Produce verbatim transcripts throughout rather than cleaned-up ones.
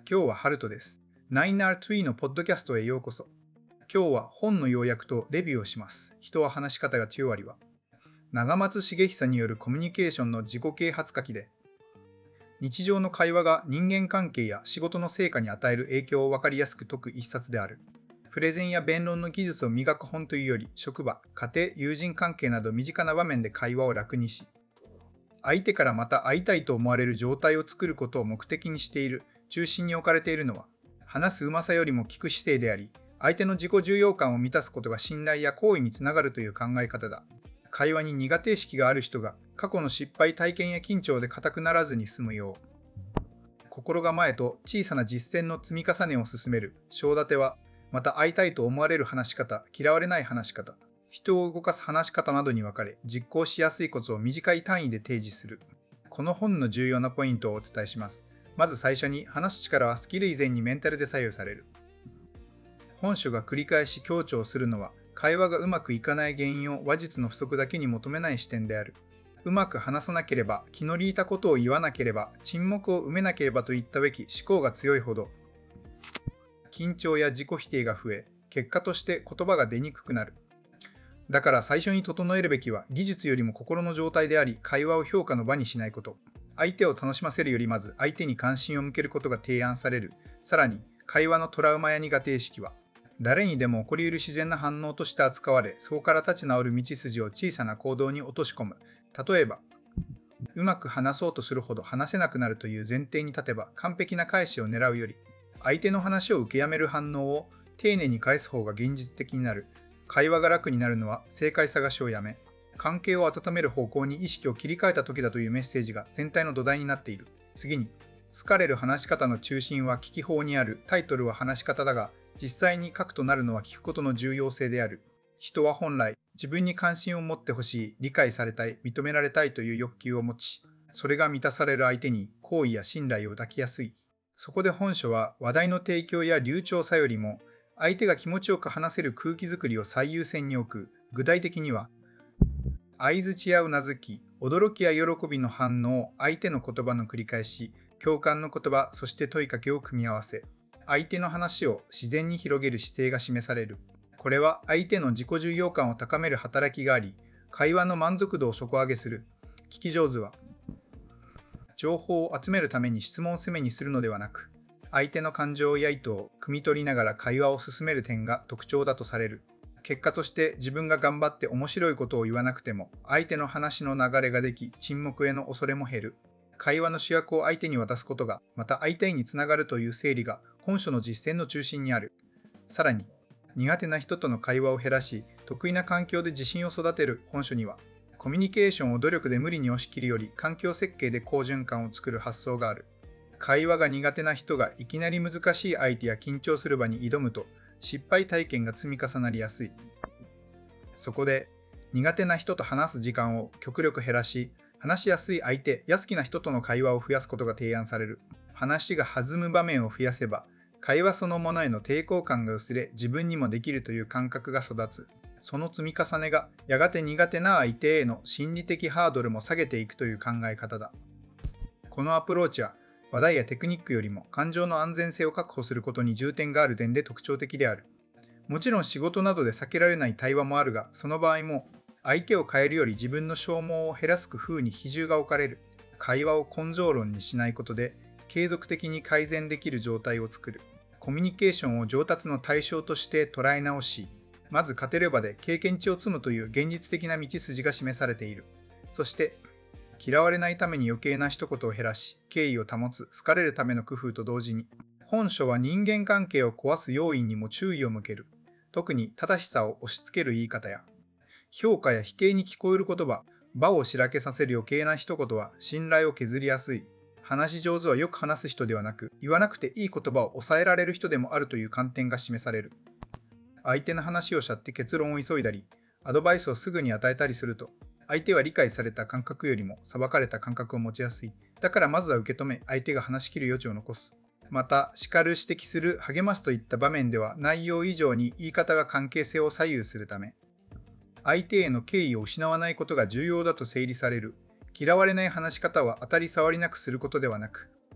今日はハルトです。ナインアールツー のポッドキャストへようこそ。今日は本の要約とレビューをします。人は話し方がきゅう割は。長松茂久によるコミュニケーションの自己啓発書きで、日常の会話が人間関係や仕事の成果に与える影響を分かりやすく説く一冊である。プレゼンや弁論の技術を磨く本というより、職場、家庭、友人関係など身近な場面で会話を楽にし、相手からまた会いたいと思われる状態を作ることを目的にしている。中心に置かれているのは、話すうまさよりも聞く姿勢であり、相手の自己重要感を満たすことが信頼や好意につながるという考え方だ。会話に苦手意識がある人が、過去の失敗体験や緊張で固くならずに済むよう、心構えと小さな実践の積み重ねを進める。章立ては、また会いたいと思われる話し方、嫌われない話し方、人を動かす話し方などに分かれ、実行しやすいコツを短い単位で提示する。この本の重要なポイントをお伝えします。まず最初に、話す力はスキル以前にメンタルで左右される。本書が繰り返し強調するのは、会話がうまくいかない原因を話術の不足だけに求めない視点である。うまく話さなければ、気の利いたことを言わなければ、沈黙を埋めなければといったべき思考が強いほど、緊張や自己否定が増え、結果として言葉が出にくくなる。だから最初に整えるべきは、技術よりも心の状態であり、会話を評価の場にしないこと。相手を楽しませるよりまず相手に関心を向けることが提案される。さらに、会話のトラウマや苦手意識は、誰にでも起こり得る自然な反応として扱われ、そこから立ち直る道筋を小さな行動に落とし込む。例えば、うまく話そうとするほど話せなくなるという前提に立てば、完璧な返しを狙うより、相手の話を受けやめる反応を丁寧に返す方が現実的になる。会話が楽になるのは正解探しをやめ、関係を温める方向に意識を切り替えた時だというメッセージが全体の土台になっている。次に、好かれる話し方の中心は聞き法にある。タイトルは話し方だが、実際に核となるのは聞くことの重要性である。人は本来、自分に関心を持ってほしい、理解されたい、認められたいという欲求を持ち、それが満たされる相手に好意や信頼を抱きやすい。そこで本書は話題の提供や流暢さよりも、相手が気持ちよく話せる空気づくりを最優先に置く。具体的には、相槌やうなずき、驚きや喜びの反応、相手の言葉の繰り返し、共感の言葉、そして問いかけを組み合わせ、相手の話を自然に広げる姿勢が示される。これは相手の自己重要感を高める働きがあり、会話の満足度を底上げする。聞き上手は、情報を集めるために質問攻めにするのではなく、相手の感情や意図を汲み取りながら会話を進める点が特徴だとされる。結果として自分が頑張って面白いことを言わなくても、相手の話の流れができ、沈黙への恐れも減る。会話の主役を相手に渡すことが、また相手につながるという整理が本書の実践の中心にある。さらに、苦手な人との会話を減らし、得意な環境で自信を育てる本書には、コミュニケーションを努力で無理に押し切るより、環境設計で好循環を作る発想がある。会話が苦手な人がいきなり難しい相手や緊張する場に挑むと、失敗体験が積み重なりやすい。そこで、苦手な人と話す時間を極力減らし、話しやすい相手や好きな人との会話を増やすことが提案される。話が弾む場面を増やせば、会話そのものへの抵抗感が薄れ、自分にもできるという感覚が育つ。その積み重ねが、やがて苦手な相手への心理的ハードルも下げていくという考え方だ。このアプローチは、話題やテクニックよりも感情の安全性を確保することに重点がある点で特徴的である。もちろん仕事などで避けられない対話もあるが、その場合も相手を変えるより自分の消耗を減らす工夫に比重が置かれる。会話を根性論にしないことで継続的に改善できる状態を作る。コミュニケーションを上達の対象として捉え直し、まず勝てる場で経験値を積むという現実的な道筋が示されている。そして、嫌われないために余計な一言を減らし、敬意を保つ、好かれるための工夫と同時に、本書は人間関係を壊す要因にも注意を向ける。特に正しさを押し付ける言い方や、評価や否定に聞こえる言葉、場をしらけさせる余計な一言は信頼を削りやすい。話し上手はよく話す人ではなく、言わなくていい言葉を抑えられる人でもあるという観点が示される。相手の話をしちゃって結論を急いだり、アドバイスをすぐに与えたりすると、相手は理解された感覚よりも裁かれた感覚を持ちやすい。だからまずは受け止め、相手が話し切る余地を残す。また、叱る、指摘する、励ますといった場面では内容以上に言い方が関係性を左右するため、相手への敬意を失わないことが重要だと整理される。嫌われない話し方は当たり障りなくすることではなく、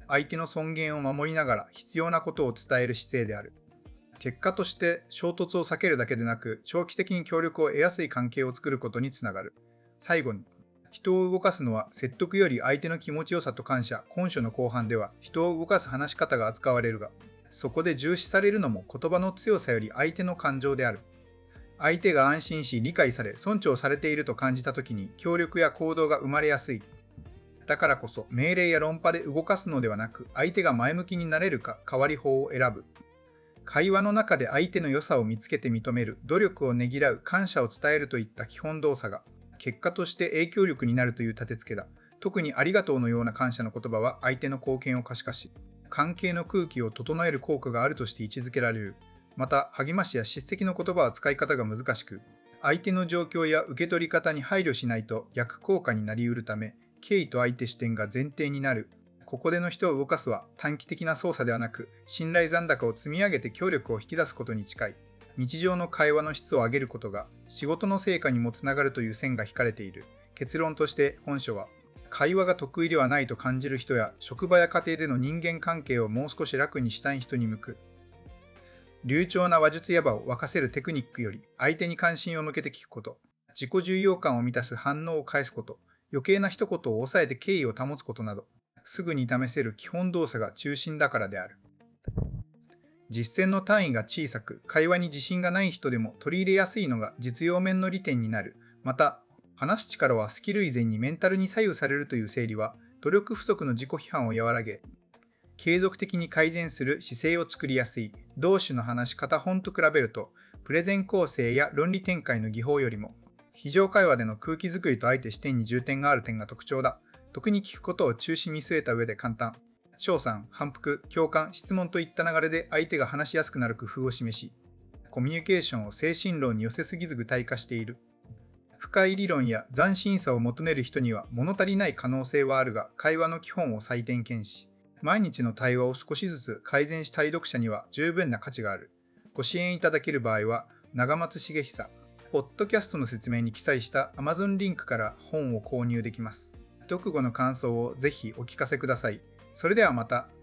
相手の尊厳を守りながら必要なことを伝える姿勢である。結果として衝突を避けるだけでなく、長期的に協力を得やすい関係を作ることにつながる。最後に、人を動かすのは説得より相手の気持ちよさと感謝。今書の後半では人を動かす話し方が扱われるが、そこで重視されるのも言葉の強さより相手の感情である。相手が安心し理解され尊重されていると感じたときに協力や行動が生まれやすい。だからこそ命令や論破で動かすのではなく、相手が前向きになれるか変わり法を選ぶ。会話の中で相手の良さを見つけて認める、努力をねぎらう、感謝を伝えるといった基本動作が、結果として影響力になるという立て付けだ。特にありがとうのような感謝の言葉は相手の貢献を可視化し、関係の空気を整える効果があるとして位置づけられる。また、励ましや叱責の言葉は使い方が難しく、相手の状況や受け取り方に配慮しないと逆効果になり得るため、敬意と相手視点が前提になる。ここでの人を動かすは短期的な操作ではなく、信頼残高を積み上げて協力を引き出すことに近い。日常の会話の質を上げることが仕事の成果にもつながるという線が引かれている。結論として本書は、会話が得意ではないと感じる人や職場や家庭での人間関係をもう少し楽にしたい人に向く。流暢な話術や場を沸かせるテクニックより相手に関心を向けて聞くこと、自己重要感を満たす反応を返すこと、余計な一言を抑えて敬意を保つことなど、すぐに試せる基本動作が中心だからである。実践の単位が小さく、会話に自信がない人でも取り入れやすいのが実用面の利点になる。また、話す力はスキル以前にメンタルに左右されるという整理は、努力不足の自己批判を和らげ、継続的に改善する姿勢を作りやすい。同種の話し方本と比べると、プレゼン構成や論理展開の技法よりも、非常会話での空気づくりと相手視点に重点がある点が特徴だ。特に聞くことを中心に据えた上で簡単。称賛、反復、共感、質問といった流れで相手が話しやすくなる工夫を示し、コミュニケーションを精神論に寄せすぎず具体化している。深い理論や斬新さを求める人には物足りない可能性はあるが、会話の基本を再点検し、毎日の対話を少しずつ改善したい読者には十分な価値がある。ご支援いただける場合は、長松茂久、ポッドキャストの説明に記載した Amazon リンクから本を購入できます。読後の感想をぜひお聞かせください。それではまた。